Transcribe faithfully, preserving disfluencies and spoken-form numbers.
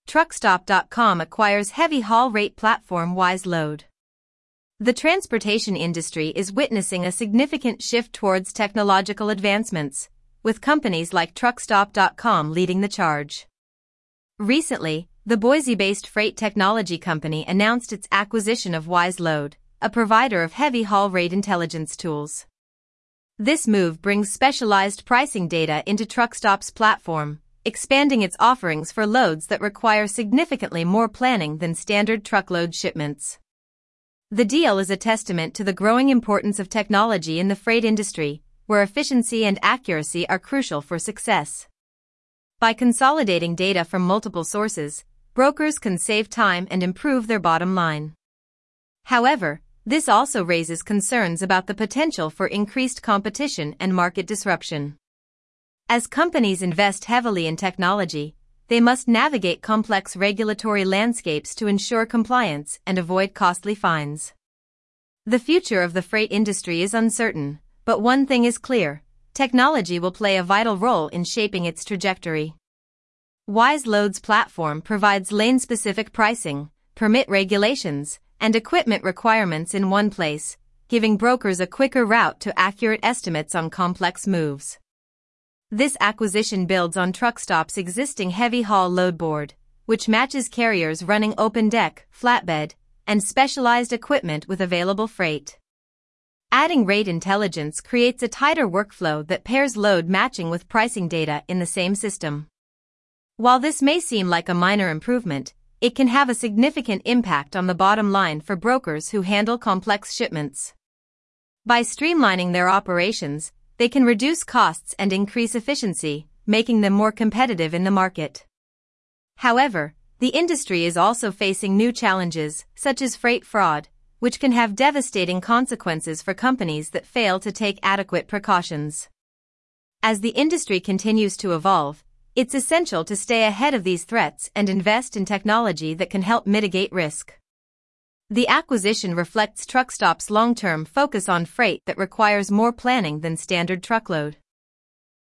Truckstop dot com acquires heavy haul rate platform Wiseload. The transportation industry is witnessing a significant shift towards technological advancements, with companies like Truckstop dot com leading the charge. Recently, the Boise-based freight technology company announced its acquisition of Wiseload, a provider of heavy haul rate intelligence tools. This move brings specialized pricing data into Truckstop's platform, expanding its offerings for loads that require significantly more planning than standard truckload shipments. The deal is a testament to the growing importance of technology in the freight industry, where efficiency and accuracy are crucial for success. By consolidating data from multiple sources, brokers can save time and improve their bottom line. However, this also raises concerns about the potential for increased competition and market disruption. As companies invest heavily in technology, they must navigate complex regulatory landscapes to ensure compliance and avoid costly fines. The future of the freight industry is uncertain, but one thing is clear: technology will play a vital role in shaping its trajectory. Wiseload's platform provides lane-specific pricing, permit regulations, and equipment requirements in one place, giving brokers a quicker route to accurate estimates on complex moves. This acquisition builds on Truckstop's existing heavy haul load board, which matches carriers running open deck, flatbed, and specialized equipment with available freight. Adding rate intelligence creates a tighter workflow that pairs load matching with pricing data in the same system. While this may seem like a minor improvement, it can have a significant impact on the bottom line for brokers who handle complex shipments. By streamlining their operations, they can reduce costs and increase efficiency, making them more competitive in the market. However, the industry is also facing new challenges, such as freight fraud, which can have devastating consequences for companies that fail to take adequate precautions. As the industry continues to evolve, it's essential to stay ahead of these threats and invest in technology that can help mitigate risk. The acquisition reflects Truckstop's long-term focus on freight that requires more planning than standard truckload.